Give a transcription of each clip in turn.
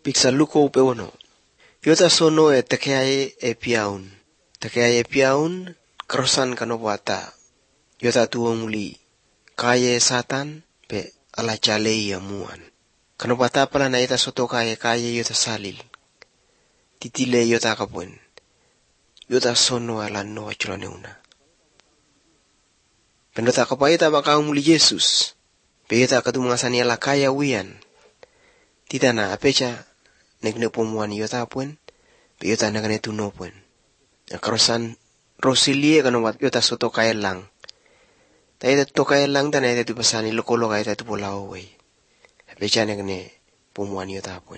Piksa luko upewono. Yota sono e tekeae e piaun. Tekeae e piaun krosan kanobwata. Yota tuomuli. Kaya satan pe ala jalei amuan. Kanobwata pala na ita soto kaya yota salil. Titile yota kapuen. Yota sono ala noa chulaneuna. Pendota kapaita baka umuli Yesus. Pe yota katumangasani ala kaya wian. Titana apecha nekne pomuan yota puen. Pe yota nakane tuno puen. Krosan rosilie kanobwat yota soto kaya lang. Taita toka lang dan ita tu pasani lokolo ka ita tu pulau wei. Beca nekne pomuan yota pun.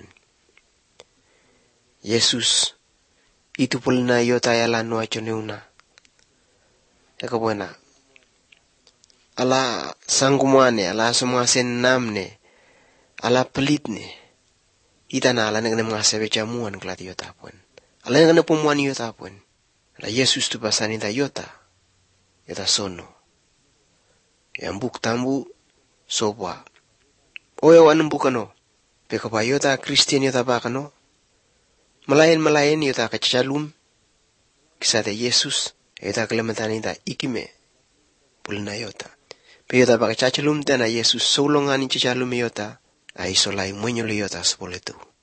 Yesus itu pulna yota yala no achoneuna. Eka buena. Ala sangkumane, ala semua senamne, ala pelitne. Ita na ala nekne mengase beca muan kelat yota pun. Ala nekne pomuan yota pun. Ala Yesus tu pasani ta yota sono. Yang buk tambu sopa. Oya wan bukano. Peka pa yota Kristian yota bakano. Malayan yota kacalum. Kisate Yesus. Yota kelementani ta ikime. Pulna yota. Pe yota baka cacalum tena Yesus solongani cacalum yota. Aisolai muenyolo yota sepoletu.